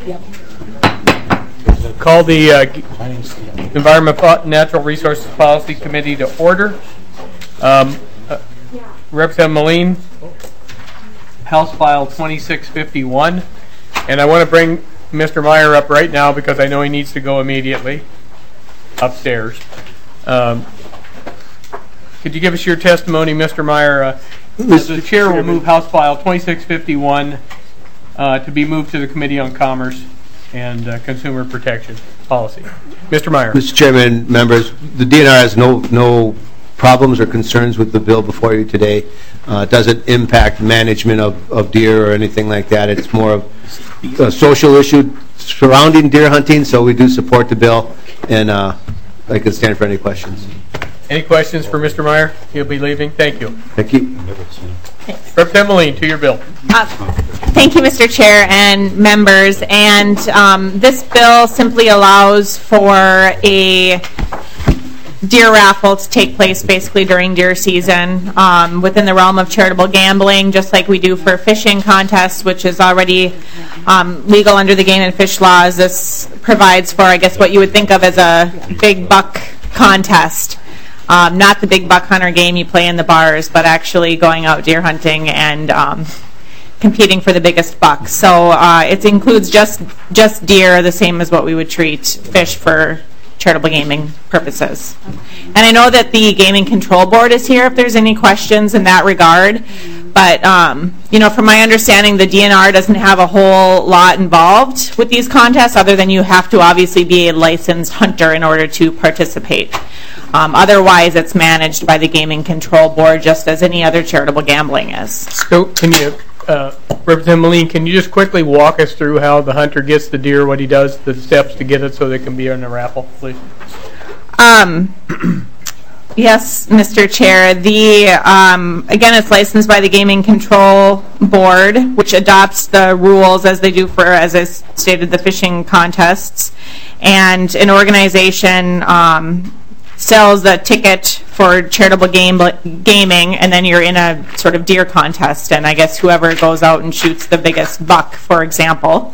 Call the Environment Natural Resources Policy Committee to order. Representative Moline, House File 2651. And I want to bring Mr. Meyer up right now because I know he needs to go immediately upstairs. Could you give us your testimony, Mr. Meyer? The chair will move House File 2651 to be moved to the Committee on Commerce and Consumer Protection Policy. Mr. Meyer. Mr. Chairman, members, the DNR has no problems or concerns with the bill before you today. It doesn't impact management of deer or anything like that. It's more of a social issue surrounding deer hunting, so we do support the bill, and I can stand for any questions. Any questions for Mr. Meyer? He'll be leaving. Thank you. Thank you. Representative Moline, to your bill. Thank you, Mr. Chair and members. And this bill simply allows for a deer raffle to take place basically during deer season within the realm of charitable gambling, just like we do for fishing contests, which is already legal under the game and fish laws. This provides for, I guess, what you would think of as a big buck contest. Not the big buck hunter game you play in the bars, but actually going out deer hunting and competing for the biggest buck. So it includes just deer, the same as what we would treat fish for charitable gaming purposes. And I know that the Gaming Control Board is here if there's any questions in that regard. But, from my understanding, the DNR doesn't have a whole lot involved with these contests other than you have to obviously be a licensed hunter in order to participate. Otherwise, it's managed by the Gaming Control Board just as any other charitable gambling is. So can you, Representative Moline, can you just quickly walk us through how the hunter gets the deer, what he does, the steps to get it so they can be in a raffle, please? Yes, Mr. Chair. Again, it's licensed by the Gaming Control Board, which adopts the rules as they do for, as I stated, the fishing contests. And an organization sells a ticket for charitable gaming, and then you're in a sort of deer contest. And I guess whoever goes out and shoots the biggest buck, for example,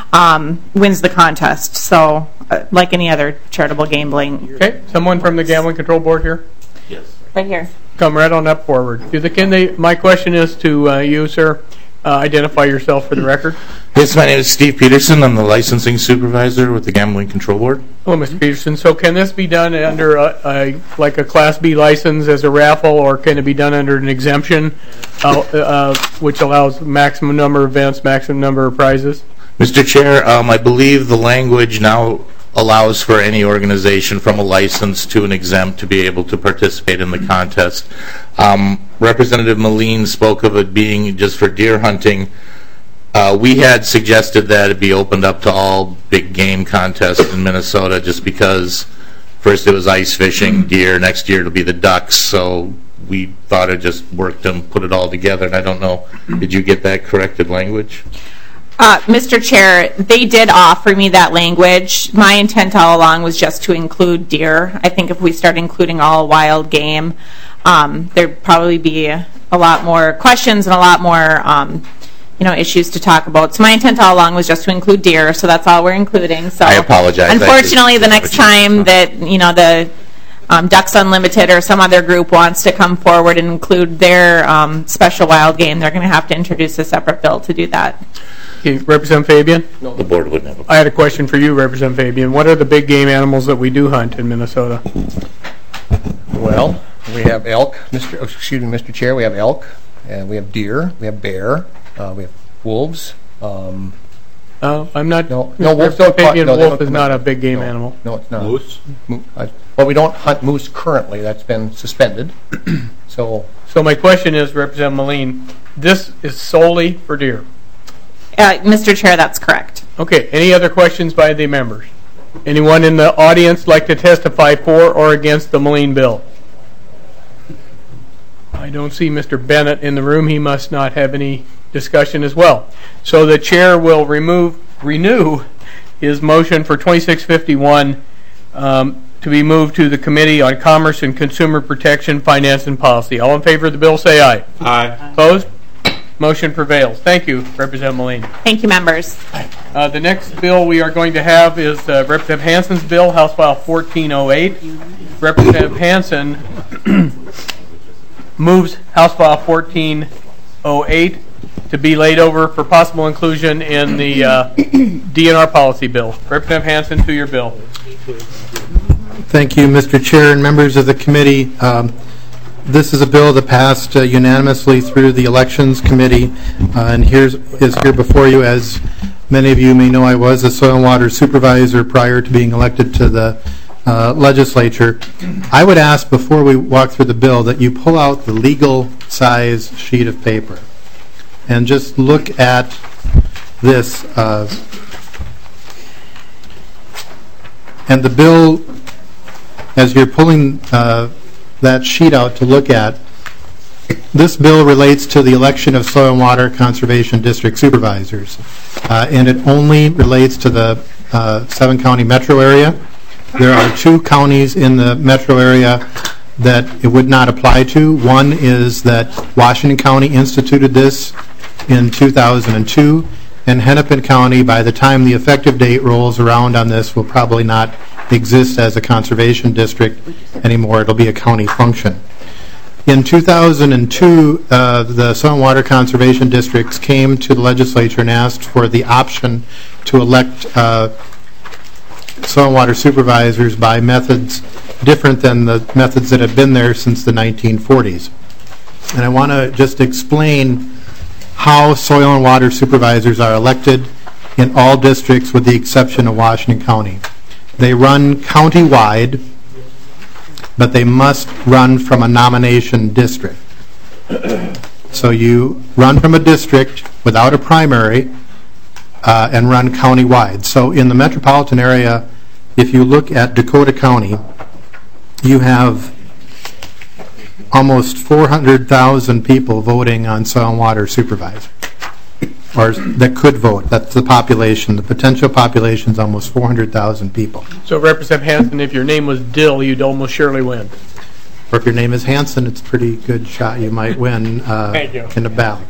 wins the contest. So, like any other charitable gambling. Okay, someone from the Gambling Control Board here? Yes. Right here. Come right on up forward. My question is to you, sir. Identify yourself for the record. Yes, my name is Steve Peterson. I'm the licensing supervisor with the Gambling Control Board. Hello, Mr. Peterson. So can this be done under like a Class B license as a raffle, or can it be done under an exemption, which allows maximum number of events, maximum number of prizes? Mr. Chair, I believe the language now allows for any organization from a license to an exempt to be able to participate in the contest. Representative Moline spoke of it being just for deer hunting. We had suggested that it be opened up to all big game contests in Minnesota just because first it was ice fishing, deer, next year it'll be the ducks, so we thought it just worked and put it all together, and I don't know, did you get that corrected language? Mr. Chair, they did offer me that language. My intent all along was just to include deer. I think if we start including all wild game, there'd probably be a lot more questions and a lot more issues to talk about. So my intent all along was just to include deer, so that's all we're including. So I apologize. Unfortunately, the next time that the Ducks Unlimited or some other group wants to come forward and include their special wild game, they're going to have to introduce a separate bill to do that. Okay, Representative Fabian? No, the board wouldn't have. I had a question for you, Representative Fabian. What are the big game animals that we do hunt in Minnesota? Well, we have elk, Mr. Chair. We have elk, and we have deer, we have bear, we have wolves. I'm not. No, wolf. Wolf is not a big game animal. No, it's not. Moose. Well, we don't hunt moose currently. That's been suspended. So my question is, Representative Moline, this is solely for deer. Mr. Chair, that's correct. Okay. Any other questions by the members? Anyone in the audience like to testify for or against the Moline bill? I don't see Mr. Bennett in the room. He must not have any discussion as well. So the chair will renew his motion for 2651 to be moved to the Committee on Commerce and Consumer Protection, Finance and Policy. All in favor of the bill say aye. Aye. Opposed? Motion prevails. Thank you, Representative Moline. Thank you, members. The next bill we are going to have is Representative Hansen's bill, House File 1408. Representative Hansen moves House File 1408 to be laid over for possible inclusion in the DNR policy bill. Representative Hansen, to your bill. Thank you, Mr. Chair and members of the committee. This is a bill that passed unanimously through the Elections Committee, and is here before you. As many of you may know, I was a soil and water supervisor prior to being elected to the legislature. I would ask, before we walk through the bill, that you pull out the legal size sheet of paper and just look at this. And the bill, as you're pulling that sheet out to look at, this bill relates to the election of soil and water conservation district supervisors, and it only relates to the 7-county metro area. There are 2 counties in the metro area that it would not apply to. One is that Washington County instituted this in 2002, and Hennepin County, by the time the effective date rolls around on this, will probably not exist as a conservation district anymore. It'll be a county function. In 2002, the soil and water conservation districts came to the legislature and asked for the option to elect soil and water supervisors by methods different than the methods that have been there since the 1940s. And I want to just explain how soil and water supervisors are elected in all districts with the exception of Washington County. They run county-wide, but they must run from a nomination district. So you run from a district without a primary and run county-wide. So in the metropolitan area, if you look at Dakota County, you have almost 400,000 people voting on soil and water supervisor, or that could vote. That's the population. The potential population is almost 400,000 people. So, Representative Hansen, if your name was Dill, you'd almost surely win. Or if your name is Hansen, it's a pretty good shot. You might win in a ballot.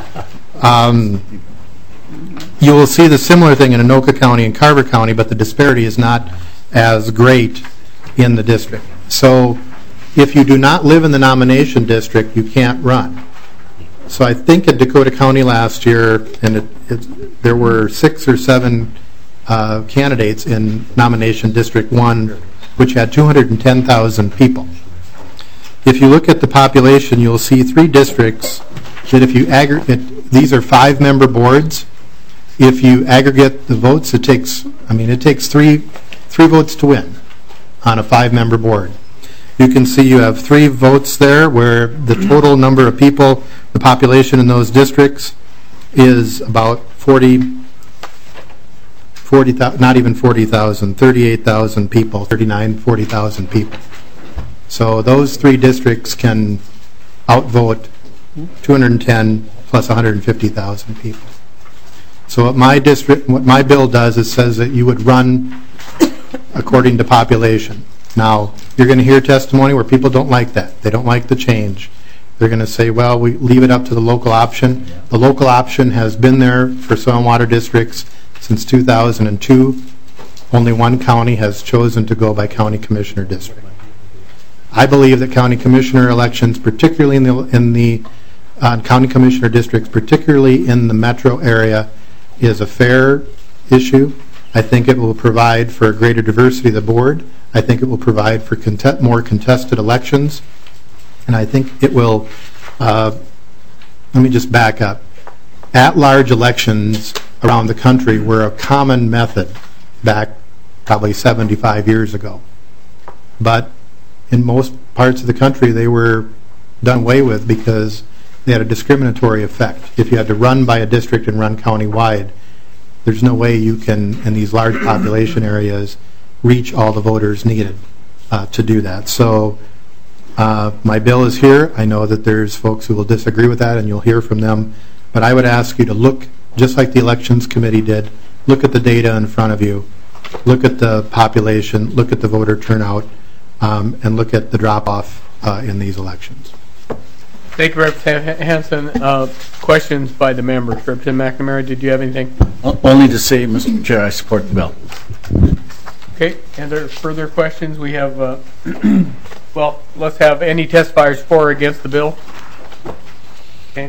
You will see the similar thing in Anoka County and Carver County, but the disparity is not as great in the district. So if you do not live in the nomination district, you can't run. So I think at Dakota County last year, and there were 6 or 7 candidates in nomination District 1, which had 210,000 people. If you look at the population, you'll see 3 districts that if you aggregate, these are 5-member boards. If you aggregate the votes, it takes 3 votes to win on a 5-member board. You can see you have 3 votes there where the total number of people, the population in those districts is about 40,000, not even 40,000, 38,000 people, 40,000 people. So those 3 districts can outvote 210 plus 150,000 people. So what my bill does is says that you would run according to population. Now, you're going to hear testimony where people don't like that. They don't like the change. They're going to say, well, we leave it up to the local option. The local option has been there for soil and water districts since 2002. Only 1 county has chosen to go by county commissioner district. I believe that county commissioner elections, particularly in the county commissioner districts, particularly in the metro area, is a fair issue. I think it will provide for a greater diversity of the board. I think it will provide for more contested elections. And I think it will, let me just back up. At-large elections around the country were a common method back probably 75 years ago. But in most parts of the country, they were done away with because they had a discriminatory effect. If you had to run by a district and run county-wide, there's no way you can, in these large population areas, reach all the voters needed to do that. So my bill is here. I know that there's folks who will disagree with that, and you'll hear from them. But I would ask you to look, just like the Elections Committee did, look at the data in front of you, look at the population, look at the voter turnout, and look at the drop-off in these elections. Thank you, Representative Hanson. Questions by the members? Representative McNamara, did you have anything? Only to say, Mr. Chair, I support the bill. Okay, and there are further questions? We have, well, let's have any testifiers for or against the bill. Okay.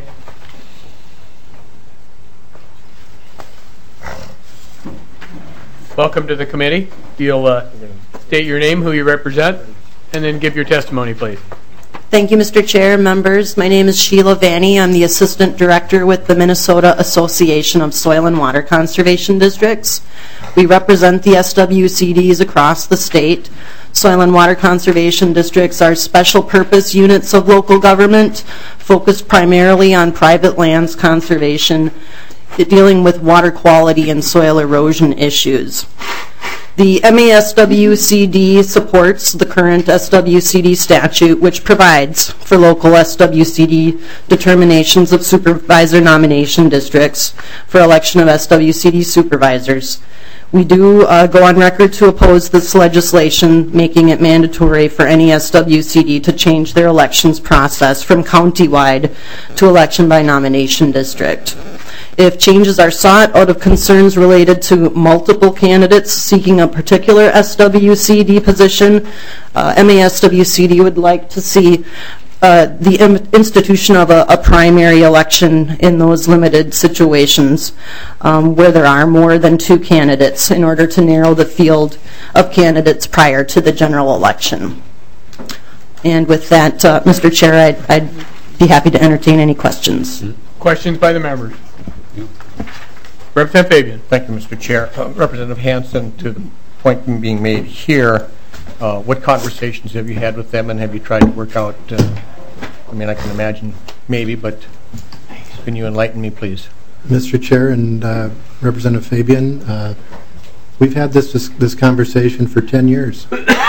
Welcome to the committee. You'll state your name, who you represent, and then give your testimony, please. Thank you, Mr. Chair, members. My name is Sheila Vanny. I'm the Assistant Director with the Minnesota Association of Soil and Water Conservation Districts. We represent the SWCDs across the state. Soil and Water Conservation Districts are special purpose units of local government focused primarily on private lands conservation, dealing with water quality and soil erosion issues. The MASWCD supports the current SWCD statute, which provides for local SWCD determinations of supervisor nomination districts for election of SWCD supervisors. We do go on record to oppose this legislation, making it mandatory for any SWCD to change their elections process from countywide to election by nomination district. If changes are sought out of concerns related to multiple candidates seeking a particular SWCD position, MASWCD would like to see the institution of a primary election in those limited situations where there are more than two candidates in order to narrow the field of candidates prior to the general election. And with that, Mr. Chair, I'd be happy to entertain any questions. Questions by the members? Representative Fabian. Thank you, Mr. Chair. Representative Hanson, to the point being made here, what conversations have you had with them, and have you tried to work out, I mean, I can imagine maybe, but can you enlighten me, please? Mr. Chair and Representative Fabian, we've had this conversation for 10 years.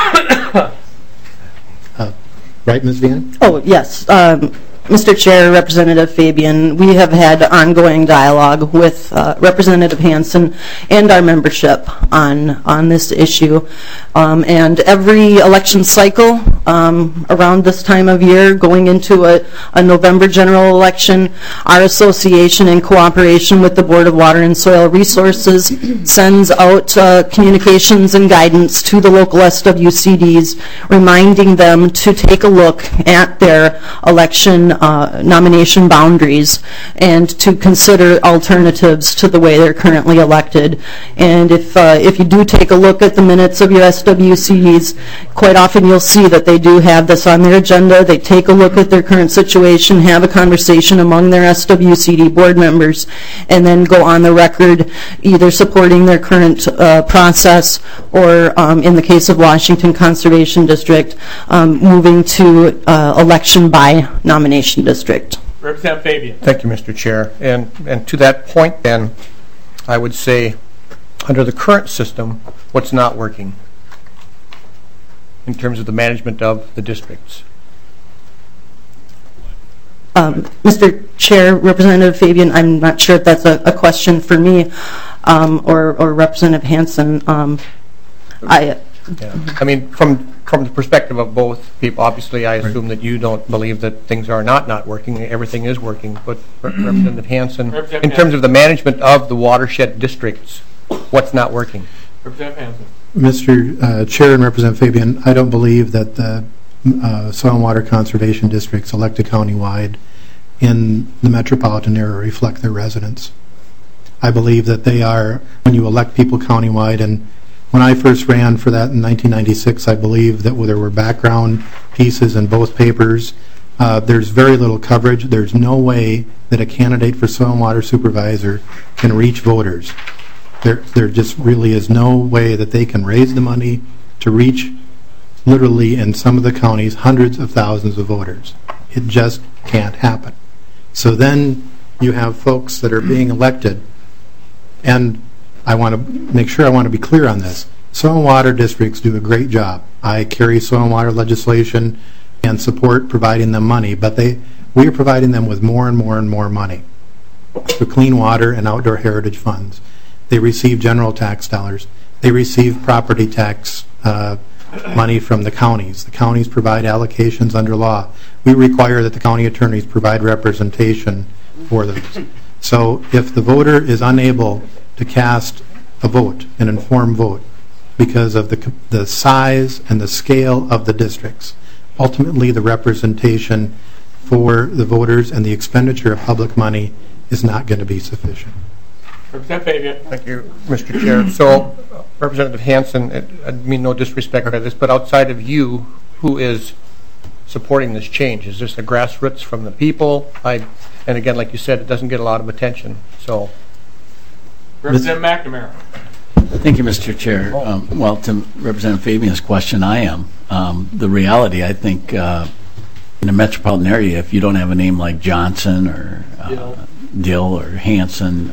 Right, Ms. Vian? Oh, yes. Mr. Chair, Representative Fabian, we have had ongoing dialogue with Representative Hanson and our membership on this issue. And every election cycle around this time of year, going into a November general election, our association, in cooperation with the Board of Water and Soil Resources, sends out communications and guidance to the local SWCDs, reminding them to take a look at their election nomination boundaries and to consider alternatives to the way they're currently elected. And if you do take a look at the minutes of your SWCDs, quite often you'll see that they do have this on their agenda. They take a look at their current situation, have a conversation among their SWCD board members, and then go on the record either supporting their current process or, in the case of Washington Conservation District, moving to election by nomination district. Representative Fabian. Thank you, Mr. Chair. And to that point, then, I would say, under the current system, what's not working in terms of the management of the districts? Mr. Chair, Representative Fabian, I'm not sure if that's a question for me or Representative Hanson. I mean, from the perspective of both people, obviously I assume that you don't believe that things are not working. Everything is working. But Representative Hanson, in terms of the management of the watershed districts, what's not working? Representative Hanson. Mr. Chair and Representative Fabian, I don't believe that the soil and water conservation districts elected countywide in the metropolitan area reflect their residents. I believe that they are, when you elect people countywide, and when I first ran for that in 1996, I believe that there were background pieces in both papers. There's very little coverage. There's no way that a candidate for soil and water supervisor can reach voters. There just really is no way that they can raise the money to reach, literally in some of the counties, hundreds of thousands of voters. It just can't happen. So then you have folks that are being elected, and I want to make sure I want to be clear on this. Soil and water districts do a great job. I carry soil and water legislation and support providing them money, but we are providing them with more and more and more money for clean water and outdoor heritage funds. They receive general tax dollars. They receive property tax money from the counties. The counties provide allocations under law. We require that the county attorneys provide representation for those. So if the voter is unable to cast a vote, an informed vote, because of the size and the scale of the districts, ultimately the representation for the voters and the expenditure of public money is not going to be sufficient. Representative Fabian. Thank you, Mr. Chair. So, Representative Hansen, I mean no disrespect by this, but outside of you, who is supporting this change? Is this a grassroots from the people? And again, like you said, it doesn't get a lot of attention. So, Representative McNamara. Thank you, Mr. Chair. Well, to Representative Fabian's question, I am. The reality, I think, in a metropolitan area, if you don't have a name like Johnson or Dill or Hansen,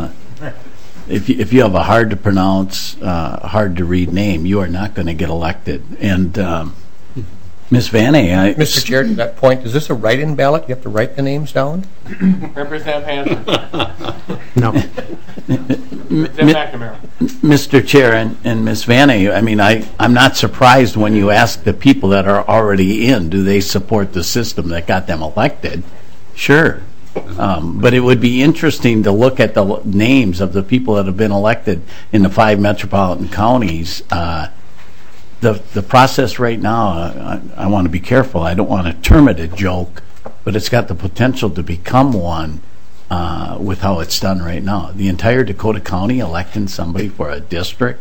if you have a hard to pronounce, hard to read name, you are not going to get elected. And Ms. Vanny, Mr. Chair, to that point, is this a write-in ballot? You have to write the names down? Representative Hansen. No. McNamara. Mr. Chair and Ms. Vanny, I mean, I'm not surprised when you ask the people that are already in, do they support the system that got them elected? Sure. But it would be interesting to look at the names of the people that have been elected in the 5 metropolitan counties. The process right now, I want to be careful. I don't want to term it a joke, but it's got the potential to become one with how it's done right now. The entire Dakota County electing somebody for a district,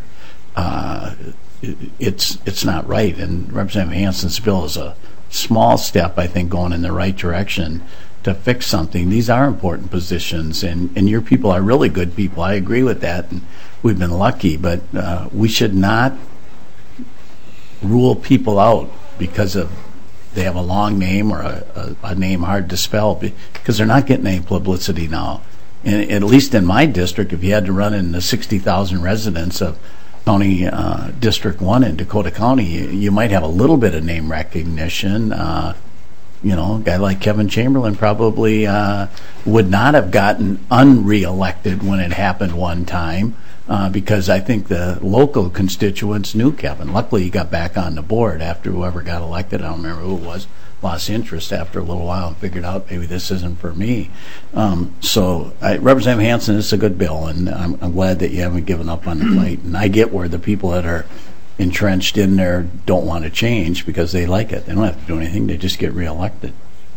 it's not right. And Representative Hansen's bill is a small step, I think, going in the right direction to fix something. These are important positions, and your people are really good people. I agree with that, and we've been lucky, but we should not rule people out because of they have a long name or a name hard to spell, because they're not getting any publicity now. And at least in my district, if you had to run in the 60,000 residents of County District 1 in Dakota County, you might have a little bit of name recognition. You know, a guy like Kevin Chamberlain probably would not have gotten unreelected when it happened one time, because I think the local constituents knew Kevin. Luckily, he got back on the board after whoever got elected, I don't remember who it was, lost interest after a little while and figured out maybe this isn't for me. So, Representative Hansen, this is a good bill, and I'm glad that you haven't given up on the fight. And I get where the people that are entrenched in there don't want to change because they like it. They don't have to do anything. They just get reelected.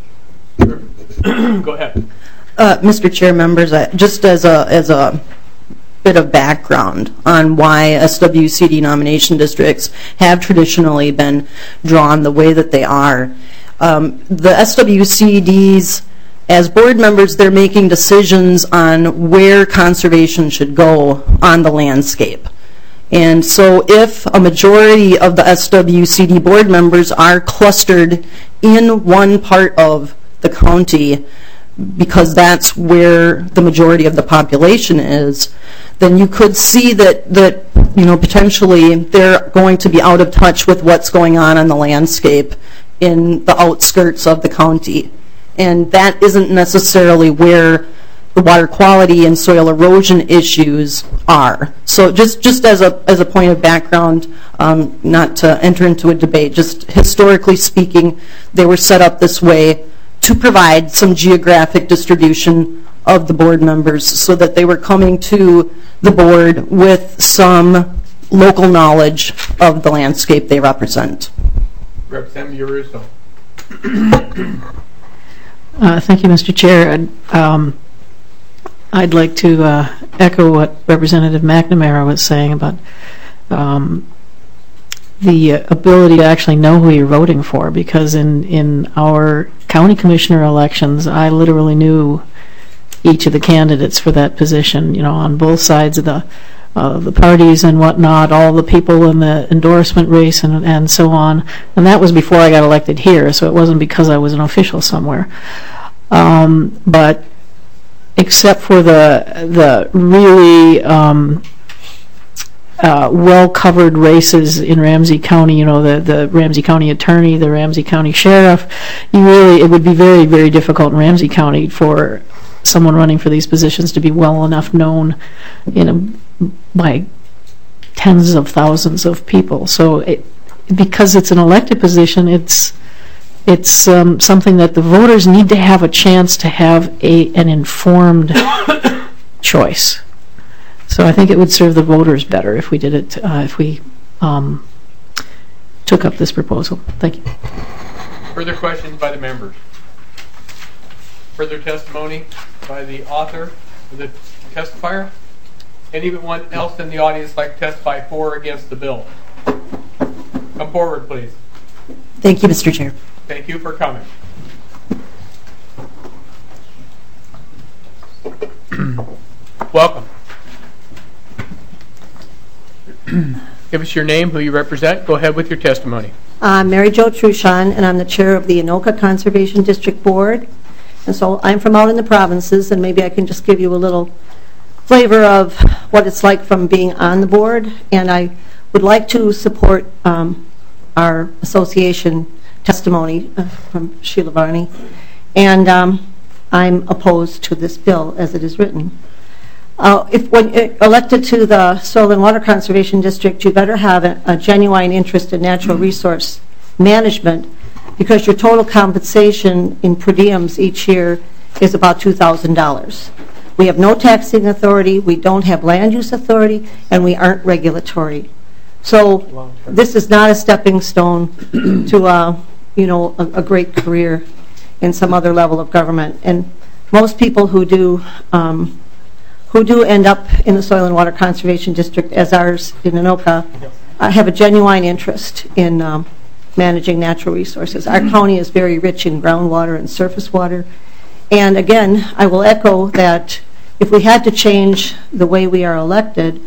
Go ahead. Mr. Chair, members, just as a bit of background on why SWCD nomination districts have traditionally been drawn the way that they are. The SWCDs, as board members, they're making decisions on where conservation should go on the landscape. And so if a majority of the SWCD board members are clustered in one part of the county, because that's where the majority of the population is, then you could see that you know, potentially they're going to be out of touch with what's going on the landscape in the outskirts of the county. And that isn't necessarily where the water quality and soil erosion issues are. So just as a point of background, not to enter into a debate, just historically speaking, they were set up this way to provide some geographic distribution of the board members so that they were coming to the board with some local knowledge of the landscape they represent. Representative Uruso. Thank you, Mr. Chair. I'd like to echo what Representative McNamara was saying about the ability to actually know who you're voting for, because in our county commissioner elections, I literally knew each of the candidates for that position, you know, on both sides of the parties and whatnot, all the people in the endorsement race and so on. And that was before I got elected here, so it wasn't because I was an official somewhere. But except for the really well-covered races in Ramsey County, you know, the Ramsey County attorney, the Ramsey County sheriff, it would be very, very difficult in Ramsey County for someone running for these positions to be well enough known, you know, by tens of thousands of people. So because it's an elected position, it's something that the voters need to have a chance to have an informed choice. So I think it would serve the voters better if we did it, if we took up this proposal. Thank you. Further questions by the members? Further testimony by the author or the testifier? Anyone else in the audience like to testify for or against the bill? Come forward, please. Thank you, Mr. Chair. Thank you for coming. Welcome. Give us your name, who you represent. Go ahead with your testimony. I'm Mary Jo Truchon, and I'm the chair of the Anoka Conservation District Board. And so I'm from out in the provinces, and maybe I can just give you a little flavor of what it's like from being on the board. And I would like to support our association testimony from Sheila Varney. And I'm opposed to this bill as it is written. When elected to the Soil and Water Conservation District, you better have a genuine interest in natural resource management, because your total compensation in per diems each year is about $2,000. We have no taxing authority, we don't have land use authority, and we aren't regulatory. So this is not a stepping stone to a great career in some other level of government. And most people who do end up in the Soil and Water Conservation District, as ours in Anoka, have a genuine interest in managing natural resources. Our county is very rich in groundwater and surface water. And again, I will echo that if we had to change the way we are elected,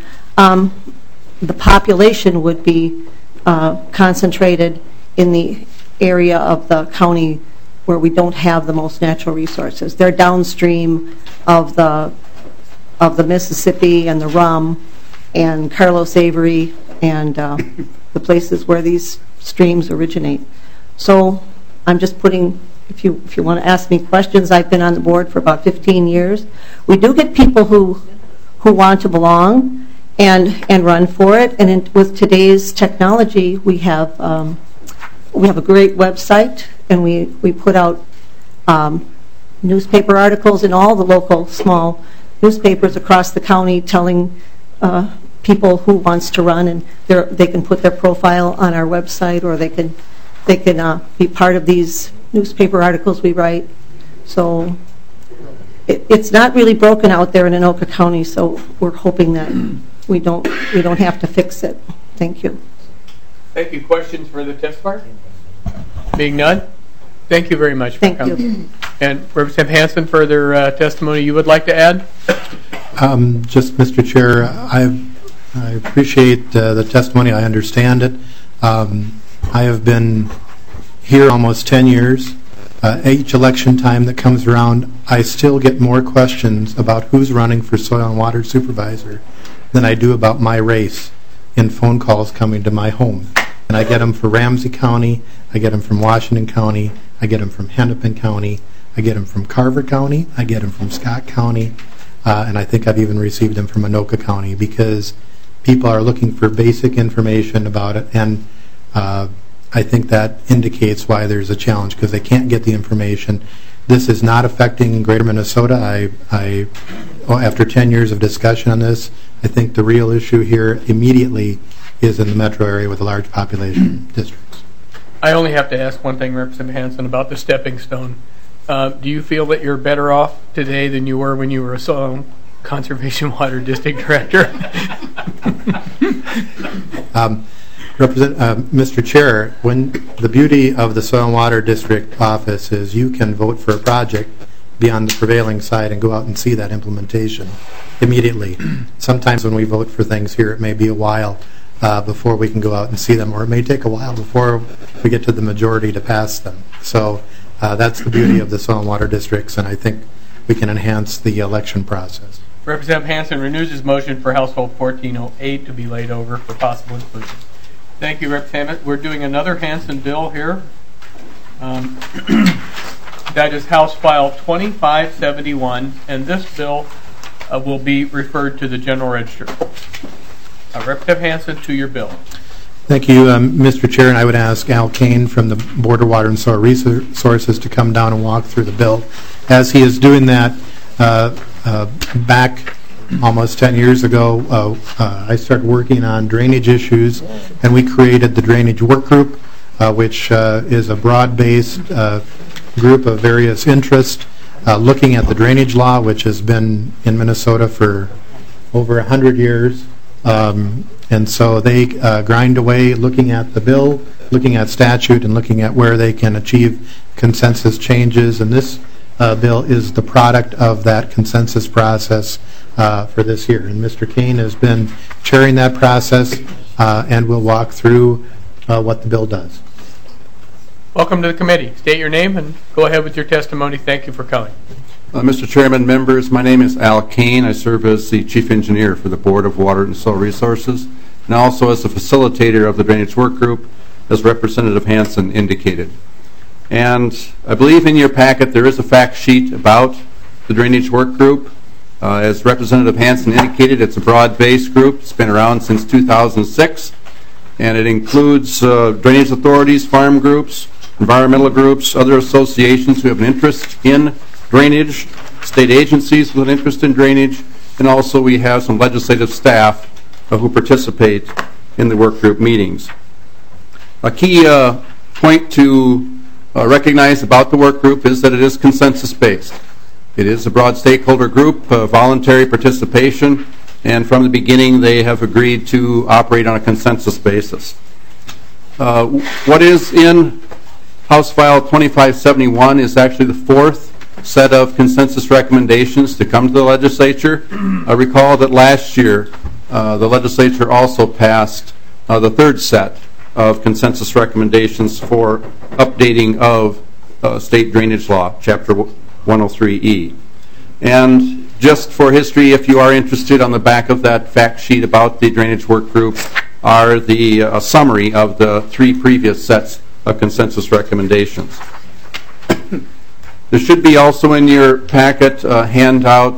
the population would be concentrated in the area of the county where we don't have the most natural resources. They're downstream of the Mississippi and the Rum and Carlos Avery and the places where these streams originate. So I'm just putting, if you want to ask me questions, I've been on the board for about 15 years. We do get people who want to belong and run for it. And with today's technology, we have a great website, and we put out newspaper articles in all the local small newspapers across the county telling people who wants to run, and they can put their profile on our website, or they can be part of these newspaper articles we write. So it's not really broken out there in Anoka County, so we're hoping that we don't have to fix it. Thank you. Thank you. Questions for the testifier? Being none, thank you very much for coming. Thank you. And Representative Hansen, further testimony you would like to add? Just, Mr. Chair, I appreciate the testimony. I understand it. I have been here almost 10 years. Each election time that comes around, I still get more questions about who's running for soil and water supervisor than I do about my race in phone calls coming to my home. And I get them for Ramsey County, I get them from Washington County, I get them from Hennepin County, I get them from Carver County, I get them from Scott County, and I think I've even received them from Anoka County, because people are looking for basic information about it, and I think that indicates why there's a challenge, because they can't get the information. This is not affecting Greater Minnesota. After 10 years of discussion on this, I think the real issue here immediately is in the metro area with a large population districts. I only have to ask one thing, Representative Hansen, about the stepping stone. Do you feel that you're better off today than you were when you were a Soil Conservation Water District Director? Mr. Chair, when the beauty of the Soil and Water District office is you can vote for a project, be on the prevailing side, and go out and see that implementation immediately. Sometimes when we vote for things here, it may be a while before we can go out and see them, or it may take a while before we get to the majority to pass them. So that's the beauty of the Soil and Water Districts, and I think we can enhance the election process. Representative Hansen renews his motion for House Bill 1408 to be laid over for possible inclusion. Thank you, Representative. We're doing another Hansen bill here. That is House File 2571, and this bill will be referred to the General Register. Representative Hansen, to your bill. Thank you, Mr. Chair, and I would ask Al Kane from the Board of Water and Soil Resources to come down and walk through the bill. As he is doing that, back almost 10 years ago, I started working on drainage issues, and we created the Drainage Work Group, which is a broad-based group of various interests looking at the drainage law, which has been in Minnesota for over 100 years. And so they grind away looking at the bill, looking at statute, and looking at where they can achieve consensus changes. And this bill is the product of that consensus process for this year. And Mr. Kane has been chairing that process and will walk through what the bill does. Welcome to the committee. State your name and go ahead with your testimony. Thank you for coming. Mr. Chairman, members, my name is Al Kane. I serve as the Chief Engineer for the Board of Water and Soil Resources, and also as the facilitator of the Drainage Work Group, as Representative Hansen indicated. And I believe in your packet there is a fact sheet about the Drainage Work Group. As Representative Hansen indicated, it's a broad-based group. It's been around since 2006, and it includes drainage authorities, farm groups, environmental groups, other associations who have an interest in drainage, state agencies with an interest in drainage, and also we have some legislative staff who participate in the work group meetings. A key point to recognize about the work group is that it is consensus-based. It is a broad stakeholder group, voluntary participation, and from the beginning they have agreed to operate on a consensus basis. What is in House File 2571 is actually the fourth set of consensus recommendations to come to the legislature. I recall that last year the legislature also passed the third set of consensus recommendations for updating of state drainage law, Chapter 103E. And just for history, if you are interested, on the back of that fact sheet about the Drainage Work Group are the summary of the three previous sets of consensus recommendations. There should be also in your packet a handout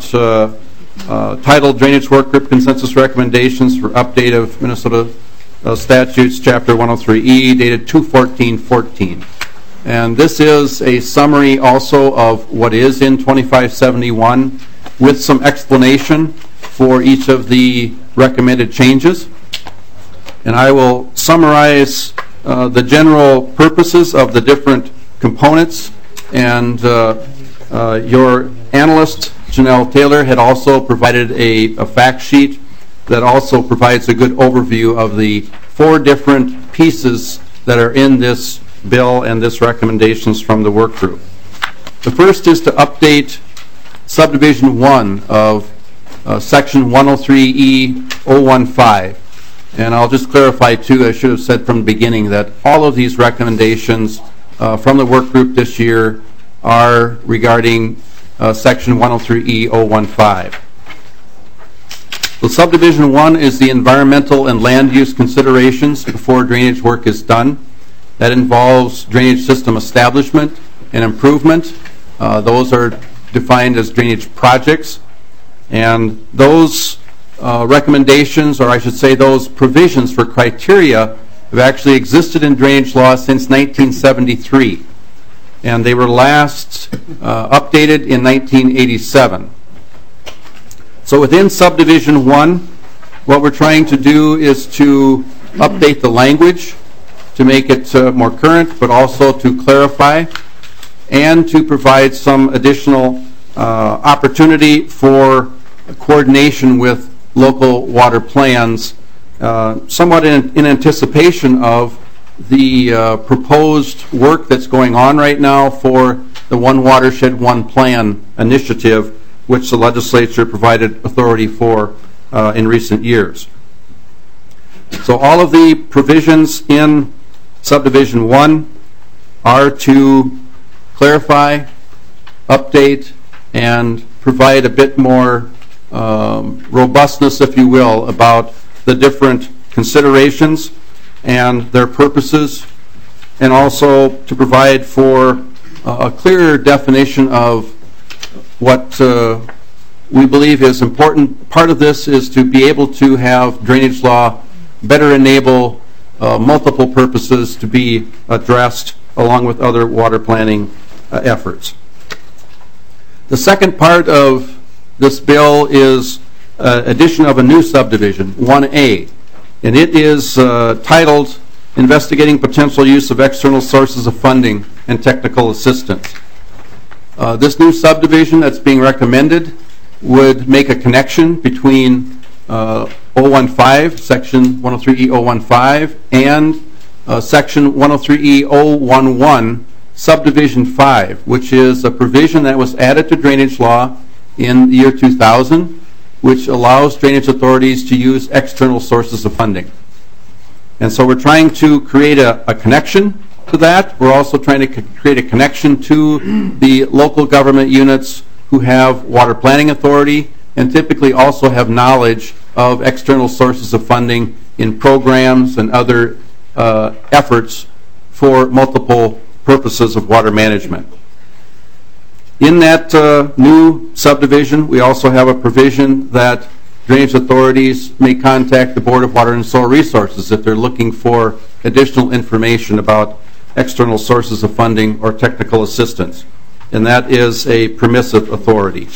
titled Drainage Work Group Consensus Recommendations for Update of Minnesota Statutes, Chapter 103E, dated 2/14/14. And this is a summary also of what is in 2571 with some explanation for each of the recommended changes. And I will summarize the general purposes of the different components. And your analyst, Janelle Taylor, had also provided a fact sheet that also provides a good overview of the four different pieces that are in this bill and this recommendations from the work group. The first is to update subdivision 1 of section 103E015. And I'll just clarify too, I should have said from the beginning that all of these recommendations from the work group this year are regarding section 103E015. So subdivision 1 is the environmental and land use considerations before drainage work is done. That involves drainage system establishment and improvement. Those are defined as drainage projects. And those recommendations, or I should say those provisions for criteria, have actually existed in drainage law since 1973. And they were last updated in 1987. So within subdivision 1, what we're trying to do is to update the language to make it more current, but also to clarify and to provide some additional opportunity for coordination with local water plans, somewhat in anticipation of the proposed work that's going on right now for the One Watershed, One Plan initiative, which the legislature provided authority for in recent years. So all of the provisions in subdivision 1 are to clarify, update, and provide a bit more robustness, if you will, about the different considerations and their purposes, and also to provide for a clearer definition of what we believe is important. Part of this is to be able to have drainage law better enable multiple purposes to be addressed along with other water planning efforts. The second part of this bill is addition of a new subdivision, 1A, and it is titled Investigating Potential Use of External Sources of Funding and Technical Assistance. This new subdivision that's being recommended would make a connection between 015, Section 103E015, and Section 103E011, Subdivision 5, which is a provision that was added to drainage law in the year 2000, which allows drainage authorities to use external sources of funding. And so we're trying to create a connection to that. We're also trying to create a connection to the local government units who have water planning authority and typically also have knowledge of external sources of funding in programs and other efforts for multiple purposes of water management. In that new subdivision, we also have a provision that drainage authorities may contact the Board of Water and Soil Resources if they're looking for additional information about external sources of funding or technical assistance, and that is a permissive authority.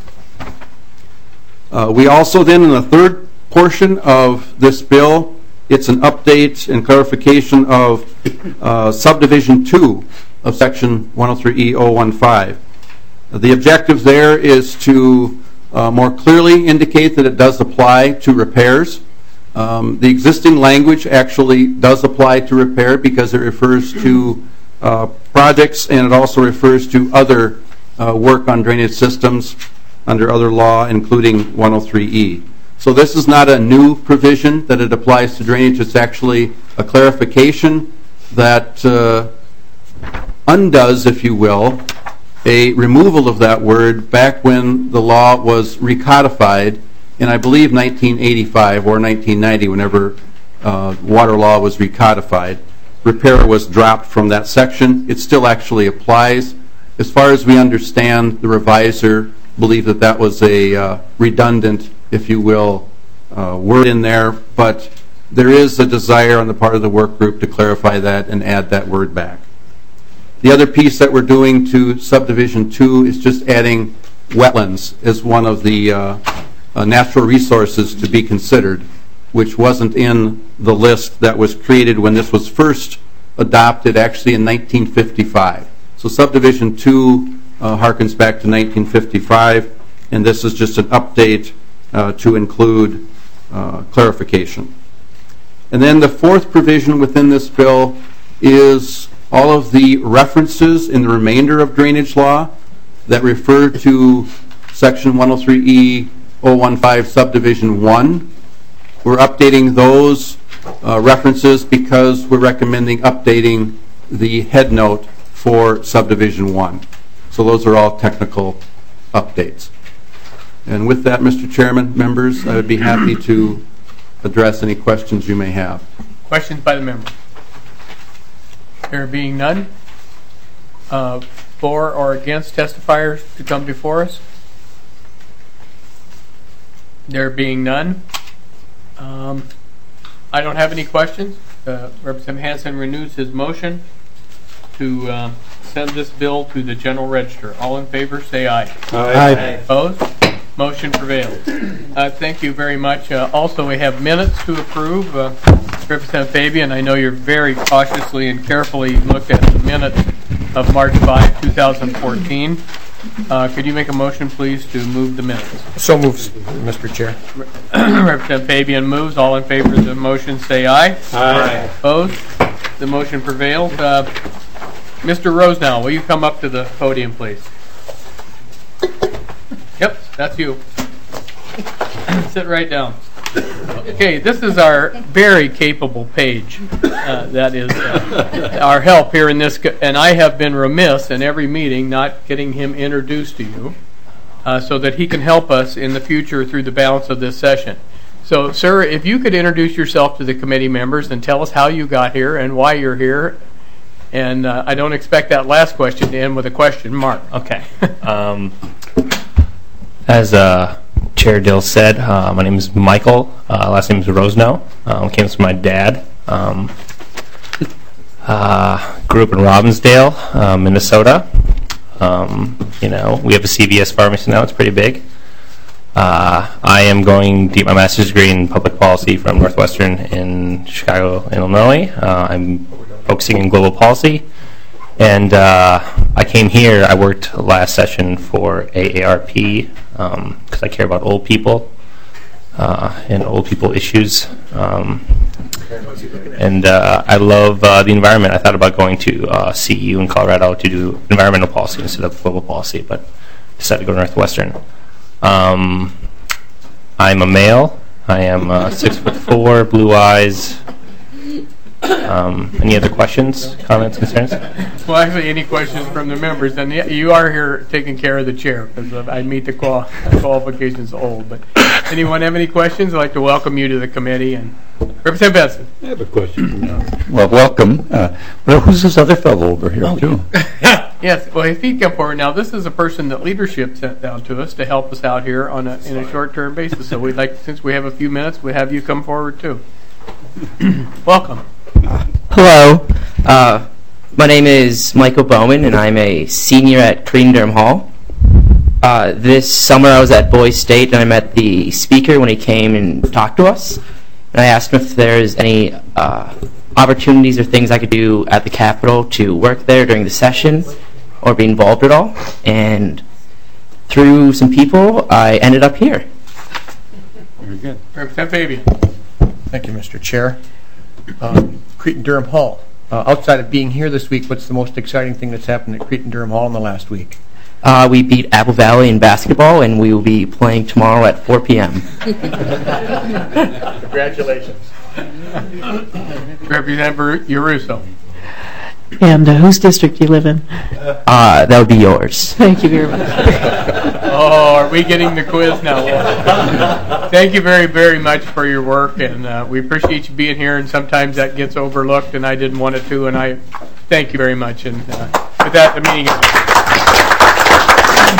We also then, in the third portion of this bill, it's an update and clarification of Subdivision 2 of Section 103E015. The objective there is to more clearly indicate that it does apply to repairs. The existing language actually does apply to repair because it refers to projects, and it also refers to other work on drainage systems under other law, including 103E. So this is not a new provision that it applies to drainage. It's actually a clarification that undoes, if you will, a removal of that word back when the law was recodified in, I believe, 1985 or 1990, whenever water law was recodified. Repair was dropped from that section. It still actually applies. As far as we understand, the reviser believed that that was a redundant, if you will, word in there, but there is a desire on the part of the work group to clarify that and add that word back. The other piece that we're doing to Subdivision 2 is just adding wetlands as one of the natural resources to be considered, which wasn't in the list that was created when this was first adopted, actually in 1955. So Subdivision 2 harkens back to 1955, and this is just an update to include clarification. And then the fourth provision within this bill is all of the references in the remainder of drainage law that refer to Section 103E015 Subdivision 1. We're updating those references because we're recommending updating the head note for Subdivision 1. So those are all technical updates. And with that, Mr. Chairman, members, I would be happy to address any questions you may have. Questions by the members? There being none, for or against testifiers to come before us? There being none, I don't have any questions. Representative Hansen renews his motion to send this bill to the General Register. All in favor, say aye. Aye. Opposed? Motion prevails. Thank you very much. Also, we have minutes to approve. Representative Fabian, I know you're very cautiously and carefully looked at the minutes of March 5, 2014. Could you make a motion, please, to move the minutes? So moves, Mr. Chair. Representative Fabian moves. All in favor of the motion, say aye. Aye. Opposed? The motion prevails. Mr. Rosenau, will you come up to the podium, please? Yep, that's you. Sit right down. Okay, this is our very capable page. That is our help here in this, and I have been remiss in every meeting not getting him introduced to you so that he can help us in the future through the balance of this session. So, sir, if you could introduce yourself to the committee members and tell us how you got here and why you're here. And I don't expect that last question to end with a question mark. Okay. As Chair Dill said, my name is Michael. Last name is Rosenau. Came from my dad. Grew up in Robbinsdale, Minnesota. We have a CVS pharmacy now. It's pretty big. I am going to get my master's degree in public policy from Northwestern in Chicago, Illinois. I'm focusing in global policy. And I came here, I worked last session for AARP because I care about old people and old people issues. And I love the environment. I thought about going to CU in Colorado to do environmental policy instead of global policy, but decided to go to Northwestern. I'm a male. I am 6'4", blue eyes. Any other questions, comments, concerns? Well, actually, any questions from the members? And you are here taking care of the chair, because I meet the qualifications old. But anyone have any questions? I'd like to welcome you to the committee. And Representative Benson. I have a question. Well, welcome. Well, who's this other fellow over here, too? Yes, well, if he'd come forward now, this is a person that leadership sent down to us to help us out here in a short-term basis. So we'd like, since we have a few minutes, we'd have you come forward, too. Welcome. Hello, my name is Michael Bowman, and I'm a senior at Cretin-Derham Hall. This summer I was at Boise State, and I met the speaker when he came and talked to us. And I asked him if there's any opportunities or things I could do at the Capitol to work there during the session or be involved at all. And through some people, I ended up here. Very good. Representative Fabian. Thank you, Mr. Chair. Cretin-Derham Hall. Outside of being here this week, what's the most exciting thing that's happened at Cretin-Derham Hall in the last week? We beat Apple Valley in basketball, and we will be playing tomorrow at 4 p.m. Congratulations. Representative Yaruso. And whose district do you live in? That would be yours. Thank you very much. Oh, are we getting the quiz now? Thank you very, very much for your work, and we appreciate you being here, and sometimes that gets overlooked, and I didn't want it to, and I thank you very much. And with that, the meeting is adjourned.